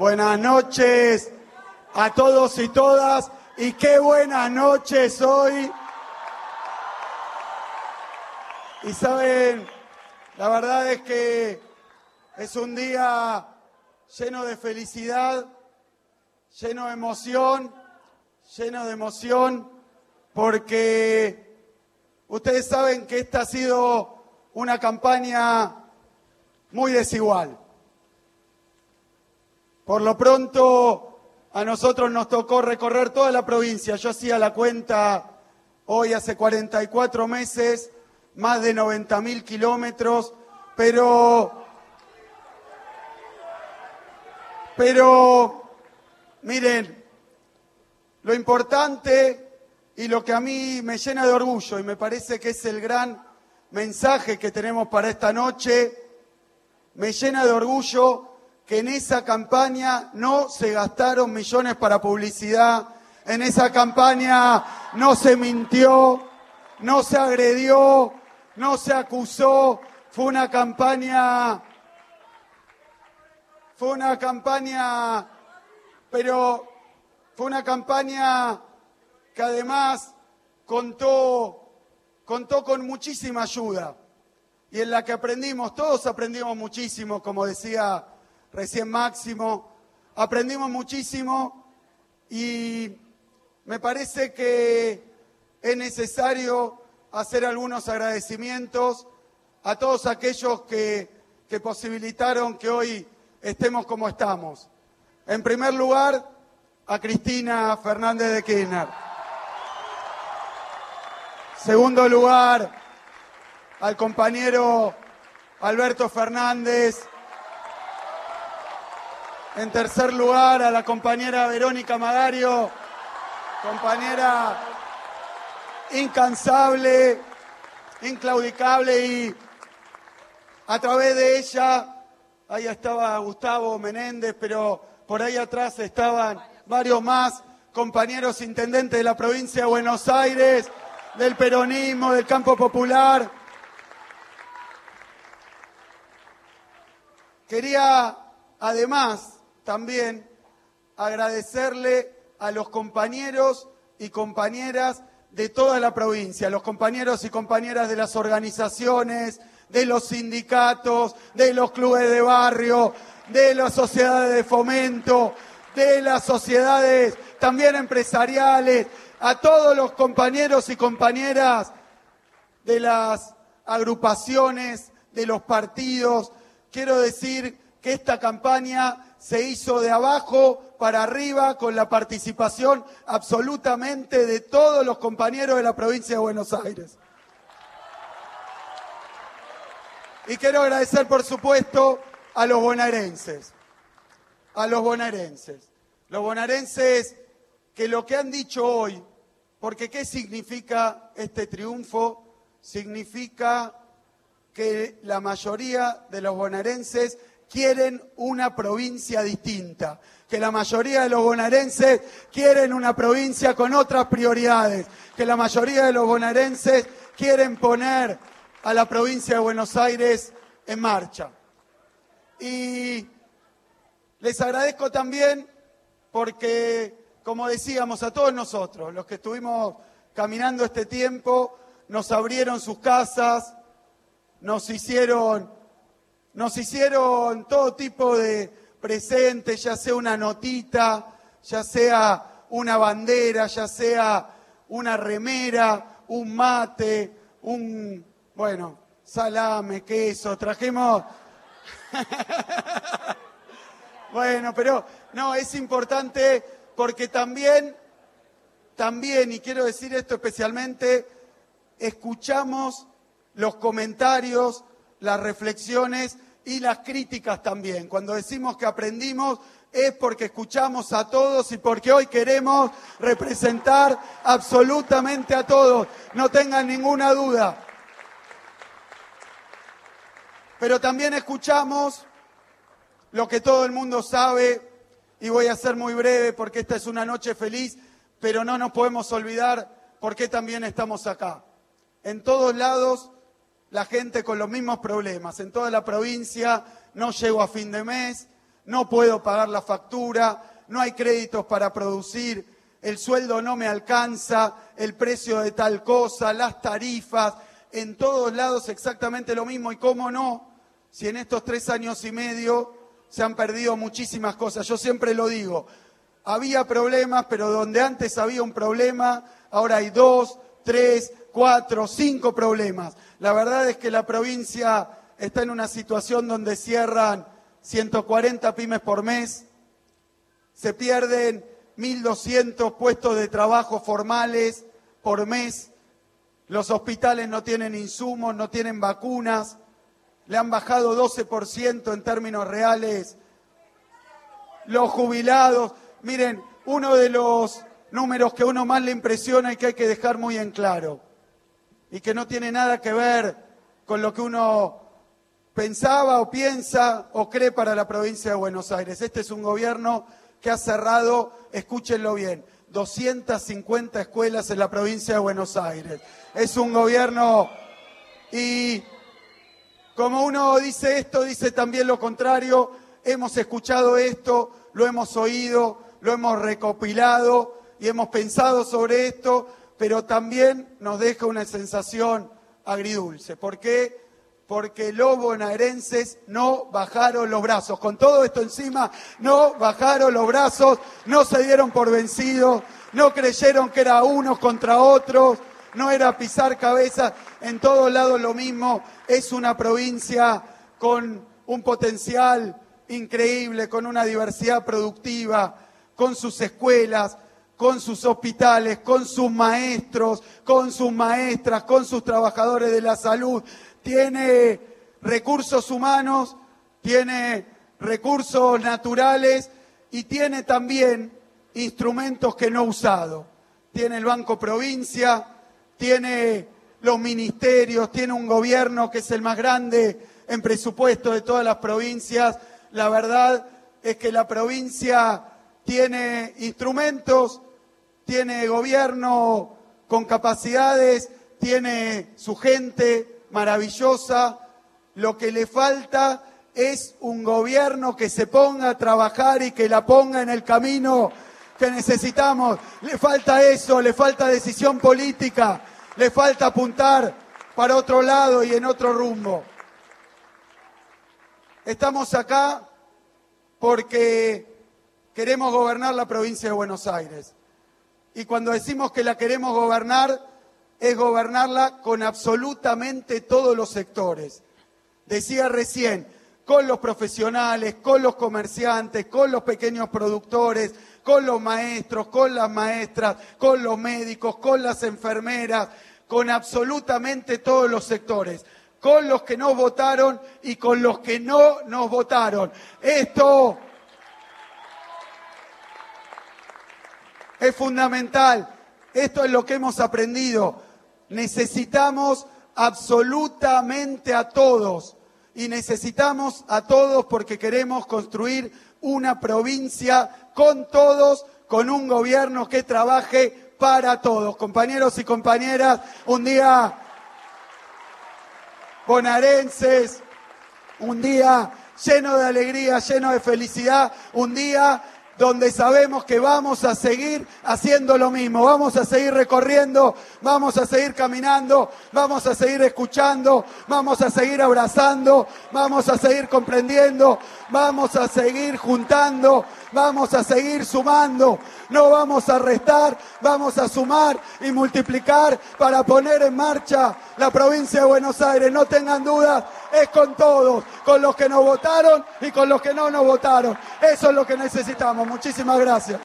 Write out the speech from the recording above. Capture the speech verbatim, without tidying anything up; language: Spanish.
Buenas noches a todos y todas, y qué buenas noches hoy. Y saben, la verdad es que es un día lleno de felicidad, lleno de emoción, lleno de emoción, porque ustedes saben que esta ha sido una campaña muy desigual. Por lo pronto, a nosotros nos tocó recorrer toda la provincia. Yo hacía la cuenta hoy, hace cuarenta y cuatro meses, más de noventa mil kilómetros, pero, pero, miren, lo importante y lo que a mí me llena de orgullo, y me parece que es el gran mensaje que tenemos para esta noche, me llena de orgullo que en esa campaña no se gastaron millones para publicidad, en esa campaña no se mintió, no se agredió, no se acusó, fue una campaña, fue una campaña, pero fue una campaña que además contó, contó con muchísima ayuda y en la que aprendimos, todos aprendimos muchísimo, como decía recién Máximo, aprendimos muchísimo y me parece que es necesario hacer algunos agradecimientos a todos aquellos que, que posibilitaron que hoy estemos como estamos. En primer lugar, a Cristina Fernández de Kirchner. Segundo lugar, al compañero Alberto Fernández. En tercer lugar, a la compañera Verónica Magario, compañera incansable, inclaudicable, y a través de ella, ahí estaba Gustavo Menéndez, pero por ahí atrás estaban varios más compañeros intendentes de la provincia de Buenos Aires, del peronismo, del campo popular. Quería, además, también agradecerle a los compañeros y compañeras de toda la provincia, a los compañeros y compañeras de las organizaciones, de los sindicatos, de los clubes de barrio, de las sociedades de fomento, de las sociedades también empresariales, a todos los compañeros y compañeras de las agrupaciones, de los partidos. Quiero decir que esta campaña se hizo de abajo para arriba con la participación absolutamente de todos los compañeros de la provincia de Buenos Aires. Y quiero agradecer, por supuesto, a los bonaerenses, a los bonaerenses, los bonaerenses que lo que han dicho hoy, porque ¿qué significa este triunfo? Significa que la mayoría de los bonaerenses quieren una provincia distinta, que la mayoría de los bonaerenses quieren una provincia con otras prioridades, que la mayoría de los bonaerenses quieren poner a la provincia de Buenos Aires en marcha. Y les agradezco también porque, como decíamos, a todos nosotros, los que estuvimos caminando este tiempo, nos abrieron sus casas, nos hicieron... Nos hicieron todo tipo de presentes, ya sea una notita, ya sea una bandera, ya sea una remera, un mate, un, bueno, salame, queso, trajimos... Bueno, pero no, es importante porque también, también, y quiero decir esto especialmente, escuchamos los comentarios, las reflexiones y las críticas también. Cuando decimos que aprendimos es porque escuchamos a todos y porque hoy queremos representar absolutamente a todos. No tengan ninguna duda. Pero también escuchamos lo que todo el mundo sabe, y voy a ser muy breve porque esta es una noche feliz, pero no nos podemos olvidar por qué también estamos acá. En todos lados la gente con los mismos problemas. En toda la provincia no llego a fin de mes, no puedo pagar la factura, no hay créditos para producir, el sueldo no me alcanza, el precio de tal cosa, las tarifas, en todos lados exactamente lo mismo. Y cómo no, si en estos tres años y medio se han perdido muchísimas cosas. Yo siempre lo digo, había problemas, pero donde antes había un problema, ahora hay dos, tres, cuatro, cinco problemas. La verdad es que la provincia está en una situación donde cierran ciento cuarenta pymes por mes, se pierden mil doscientos puestos de trabajo formales por mes, los hospitales no tienen insumos, no tienen vacunas, le han bajado doce por ciento en términos reales los jubilados. Miren, uno de los números que a uno más le impresiona y que hay que dejar muy en claro, y que no tiene nada que ver con lo que uno pensaba o piensa o cree para la provincia de Buenos Aires. Este es un gobierno que ha cerrado, escúchenlo bien, doscientas cincuenta escuelas en la provincia de Buenos Aires. Es un gobierno, y como uno dice esto, dice también lo contrario. Hemos escuchado esto, lo hemos oído, lo hemos recopilado y hemos pensado sobre esto, pero también nos deja una sensación agridulce. ¿Por qué? Porque los bonaerenses no bajaron los brazos. Con todo esto encima, no bajaron los brazos, no se dieron por vencidos, no creyeron que era unos contra otros, no era pisar cabezas. En todos lados lo mismo. Es una provincia con un potencial increíble, con una diversidad productiva, con sus escuelas, con sus hospitales, con sus maestros, con sus maestras, con sus trabajadores de la salud. Tiene recursos humanos, tiene recursos naturales y tiene también instrumentos que no ha usado. Tiene el Banco Provincia, tiene los ministerios, tiene un gobierno que es el más grande en presupuesto de todas las provincias. La verdad es que la provincia tiene instrumentos, tiene gobierno con capacidades, tiene su gente maravillosa. Lo que le falta es un gobierno que se ponga a trabajar y que la ponga en el camino que necesitamos. Le falta eso, le falta decisión política, le falta apuntar para otro lado y en otro rumbo. Estamos acá porque queremos gobernar la provincia de Buenos Aires. Y cuando decimos que la queremos gobernar, es gobernarla con absolutamente todos los sectores. Decía recién, con los profesionales, con los comerciantes, con los pequeños productores, con los maestros, con las maestras, con los médicos, con las enfermeras, con absolutamente todos los sectores, con los que nos votaron y con los que no nos votaron. Esto es fundamental, esto es lo que hemos aprendido. Necesitamos absolutamente a todos, y necesitamos a todos porque queremos construir una provincia con todos, con un gobierno que trabaje para todos. Compañeros y compañeras, un día bonaerenses, un día lleno de alegría, lleno de felicidad, un día donde sabemos que vamos a seguir haciendo lo mismo, vamos a seguir recorriendo, vamos a seguir caminando, vamos a seguir escuchando, vamos a seguir abrazando, vamos a seguir comprendiendo, vamos a seguir juntando, vamos a seguir sumando, no vamos a restar, vamos a sumar y multiplicar para poner en marcha la provincia de Buenos Aires. No tengan dudas, es con todos, con los que nos votaron y con los que no nos votaron. Eso es lo que necesitamos. Muchísimas gracias.